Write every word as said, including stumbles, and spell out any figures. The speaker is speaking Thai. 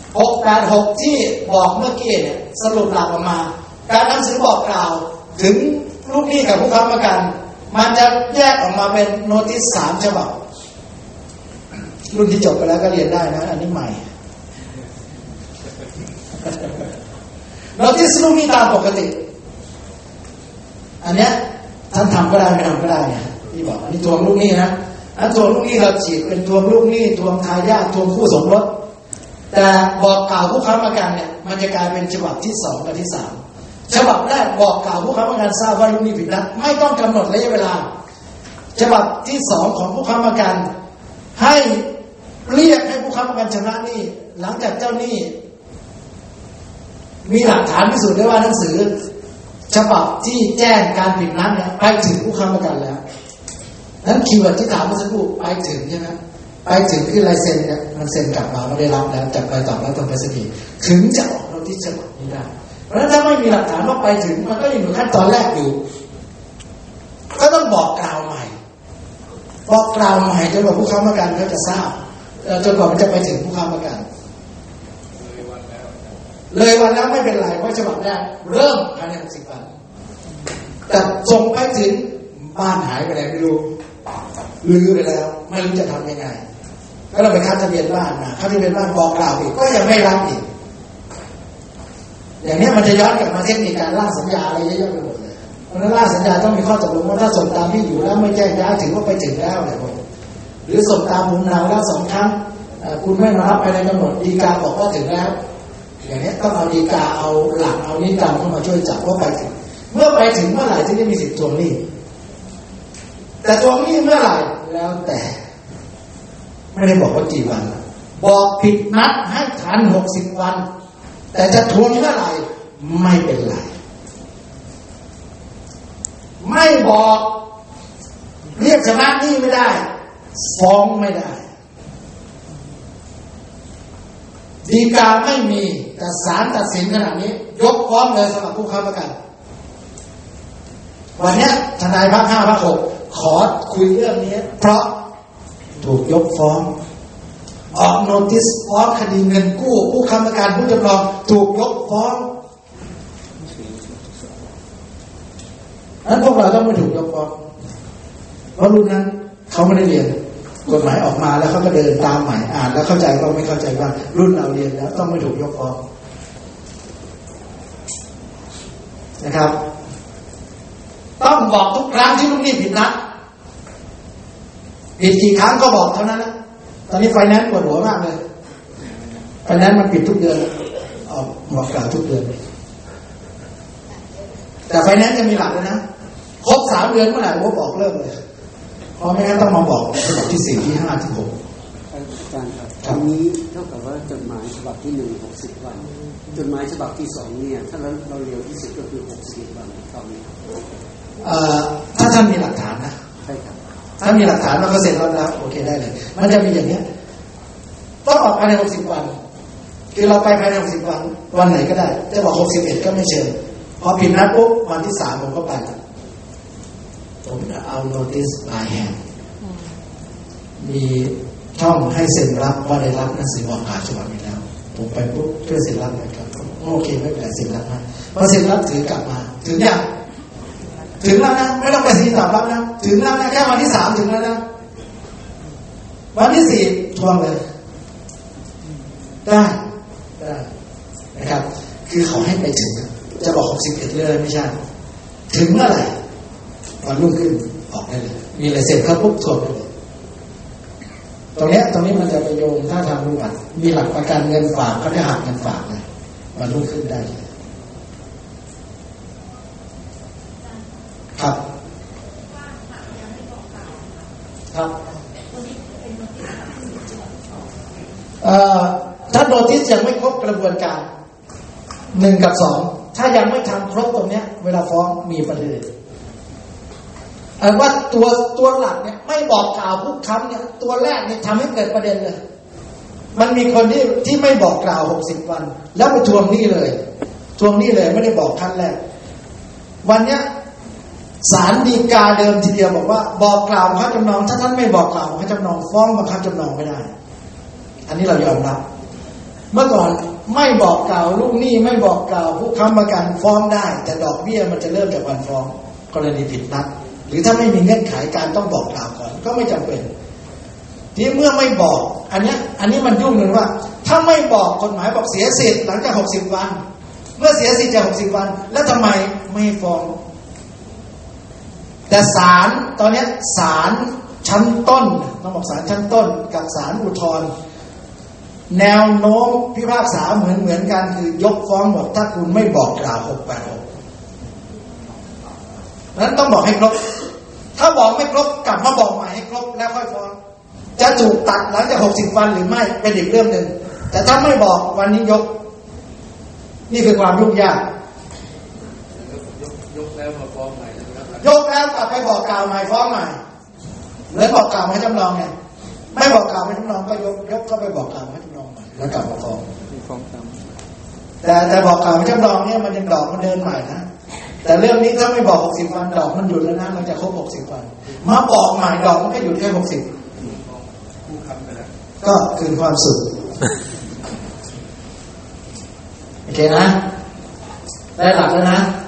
หกแปดหกที่บอกเมื่อกี้เนี่ยสรุปหลักออกมาการหนังสือบอกกล่าวถึงลูกหนี้กับผู้ค้ำประกันมันจะแยกออกมาเป็นโนติสสามฉบับรุ่นที่จบไปแล้วก็เรียนได้นะอันนี้ใหม่โนติสลูกหนี้ตามปกติอันเนี้ยท่านทำก็ได้ไม่ทำก็ได้เนี่ยที่บอกอันนี้ทวงลูกหนี้นะอันทวงลูกหนี้เราฉีกเป็นทวงลูกหนี้ทวงทายาททวงคู่สมรสแต่บอกกล่าวผู้ค้ำประกันเนี่ยมันจะกลายเป็นฉบับที่สองกับที่สามฉบับแรกบอกกล่าวผู้ค้ำประกันทราบว่าลูกหนี้ผิดนัดไม่ต้องกำหนดระยะเวลาฉบับที่สองของผู้ค้ำประกันให้เรียกให้ผู้ค้ำประกันชำระหนี้หลังจากเจ้าหนี้มีหลักฐานพิสูจน์ได้ว่าหนังสือฉบับที่แจ้งการผิดนัดเนี่ยไปถึงผู้ค้ำประกันแล้วนั้นคีย์เวิร์ดที่ถามเมื่อสักครู่ไปถึงใช่ไหมไปถึงคือลายเซ็นเนี่ยมันเซ็นกลับมาไม่ได้รับแล้วจากไปตอบรับทางไปรษณีย์ถึงจะออกโน้ติสฉบับนี้ได้เพราะฉะนั้นถ้าไม่มีหลักฐานว่าไปถึงมันก็ยังอยู่ขั้นตอนแรกอยู่ก็ต้องบอกกล่าวใหม่บอกกล่าวใหม่จนกว่าผู้ค้ำประกันเขาจะทราบจนกว่ามันจะไปถึงผู้ค้ำประกันเลยวันแล้วไม่เป็นไรเพราะฉบับแรกเริ่มภายในหกสิบวันแต่ส่งไปถึงบ้านหายไปไหนไม่รู้ลือไปแล้วไม่รู้จะทำยังไงก็เราไปคัดทะเบียนบ้านมาคัดทะเบียนบ้านบอกกล่าวอีกก็ยังไม่รับอีกอย่างนี้มันจะย้อนกลับมาเทคนิคการล่าสัญญาอะไรเยอะๆไปหมดเลยเพราะนั้นล่าสัญญาต้องมีข้อตกลงว่าถ้าส่งตามที่อยู่แล้วไม่แจ้งย้ายถือว่าไปถึงแล้วอะไรพวกนี้หรือส่งตามภูมิลำเนาแล้วสองครั้งคุณไม่มารับภายในกำหนดฎีกาบอกว่าถึงแล้วอย่างนี้ต้องเอาฎีกาเอาหลักเอานิติกรรมเข้ามาช่วยจับว่าไปถึงเมื่อไปถึงเมื่อไหร่ที่จะมีสิทธิ์ทวงหนี้แต่ทวงหนี้เมื่อไหร่แล้วแต่ไม่ได้บอกว่ากี่วันบอกผิดนัดให้ทันหกสิบวันแต่จะทวงเมื่อไหร่ไม่เป็นไรไม่บอกเรียกชำระหนี้ไม่ได้ฟ้องไม่ได้ฎีกาไม่มีแต่ศาลตัดสินขนาดนี้ยกฟ้องเลยสำหรับผู้ค้ำประกันวันนี้ทนายภาคห้าภาคหกขอคุยเรื่องนี้เพราะถูกยกฟ้องออกโนติสฟ้องคดีเงินกู้ผู้ค้ำประกันผู้จำนองถูกยกฟ้องนั้นพวกเราต้องไม่ถูกยกฟ้องเพราะรุ่นนั้นเขาไม่ได้เรียนกฎหมายออกมาแล้วเขาก็เดินตามหมายอ่านแล้วเข้าใจก็ไม่เข้าใจว่ารุ่นเราเรียนแล้วต้องไม่ถูกยกฟ้องนะครับต้องบอกทุกครั้งที่ลูกหนี้ผิดนัดผิดกี่ครั้งก็บอกเท่านั้นนะตอนนี้ไฟแนนซ์ปวดหัวมากเลยไฟแนนซ์มันปิดทุกเดือนออกบอกกล่าวทุกเดือนแต่ไฟแนนซ์จะมีหลักเลยนะครบสามเดือนเมื่อไหร่ว่าบอกเลิกเลยเพราะไม่งั้นต้องมาบอกฉบับที่สี่ที่ห้าที่หกอาจารย์ครับตอนนี้เท่ากับว่าจดหมายฉบับที่หนึ่งหกสิบวันจดหมายฉบับที่สองเนี่ยถ้าเราเราเร็วที่สุดก็คือหกสิบวันตอนนี้ถ้าท่านมีหลักฐานนะใช่ครับถ้ามีหลักฐานเราก็เสร็จแล้วนะโอเคได้เลยมันจะมีอย่างเนี้ยต้องออกภายในหกสิบวันคือเราไปภายในหกสิบวันวันไหนก็ได้จะบอกหกสิบเอ็ดก็ไม่เชิญพอผิดนัดปุ๊บวันที่สามผมก็ไปละผมเอาโนติสปลายแฮนด์มีช่องให้เซ็นรับว่าได้รับหนังสือบอกกล่าวฉบับนี้แล้วผมไปปุ๊บช่วยเซ็นรับหน่อยครับโอเคไม่เป็นไรเซ็นรับนะพอเซ็นรับถือกลับมาถึงยังถึงแล้วนะไม่ต้องไปสีตอบรับนะถึงแล้วนะแค่วันที่สามถึงแล้วนะวันที่สี่ทวงเลยได้ได้นะครับคือเขาให้ไปถึงจะบอกหกสิบเอ็ดเลยไม่ใช่ถึงเมื่อไหร่วันรุ่งขึ้นออกได้เลยมีลายเซ็นเขาปุ๊บทวงได้เลยตรงนี้ตรงนี้มันจะไปโยงถ้าทางรู้บัตรมีหลักประกันเงินฝากเขาจะหักเงินฝากเลยวันรุ่งขึ้นได้เลยครับครับถ้าโนติสยังไม่ครบกระบวนการหนึ่งกับสองถ้ายังไม่ทำครบตรงนี้เวลาฟ้องมีประเด็นว่าตัวตัวหลักเนี่ยไม่บอกกล่าวผู้ค้ำเนี่ยตัวแรกเนี่ยทำให้เกิดประเด็นเลยมันมีคนที่ที่ไม่บอกกล่าวหกสิบวันแล้วไปทวงหนี้เลยทวงหนี้เลยไม่ได้บอกขั้นแรกวันเนี้ยศาลฎีกาเดิมทีเดียวบอกว่าบอกกล่าวบังคับจำนองถ้าท่านไม่บอกกล่าวบังคับจำนองฟ้องบังคับจำนองไม่ได้อันนี้เรายอมรับเมื่อก่อนไม่บอกกล่าวลูกหนี้ไม่บอกกล่าวผู้ค้ำประกันฟ้องได้แต่ดอกเบี้ยมันจะเริ่มจากวันฟ้องกรณีผิดนัดหรือถ้าไม่มีเงื่อนไขการต้องบอกกล่าวก่อนก็ไม่จำเป็นที่เมื่อไม่บอกอันนี้อันนี้มันยุ่งเลยว่าถ้าไม่บอกกฎหมายบอกเสียสิทธิ์หลังจากหกสิบวันเมื่อเสียสิทธิ์จากหกสิบวันแล้วทำไมไม่ฟ้องแต่ศาลตอนนี้ศาลชั้นต้นต้องบอกศาลชั้นต้นกับศาลอุทธรณ์แนวโน้มพิพากษาเหมือนเหมือนกันคือยกฟ้องหมดถ้าคุณไม่บอกกล่าวหกแปดหกนั้นต้องบอกให้ครบถ้าบอกไม่ครบกลับมาบอกใหม่ให้ครบแล้วค่อยฟ้องจะถูกตัดหลังจากหกสิบวันหรือไม่เป็นอีกเรื่องหนึ่งแต่ถ้าไม่บอกวันนี้ยกนี่คือความยุ่งยากยกแล้วมาฟ้องใหม่นะครับยกแล้วกลับไปบอกกล่าวใหม่ฟ้องใหม่เหมือนบอกกล่าวให้จำลองไงไม่บอกกล่าวให้จำลองก็ยกยกเข้าไปบอกกล่าวให้จำลองใหม่แล้วกลับมาฟ้องฟ้องตามแต่แต่บอกกล่าวให้จำลองเนี่ยมันยังดอกมันเดินใหม่นะแต่เรื่องนี้ถ้าไม่บอกหกสิบวันดอกมันหยุดแล้วนะมันจะครบหกสิบวันมาบอกใหม่ดอกมันก็หยุดแค่หกสิบก็คืนความสุขโอเคนะได้หลักแล้วนะ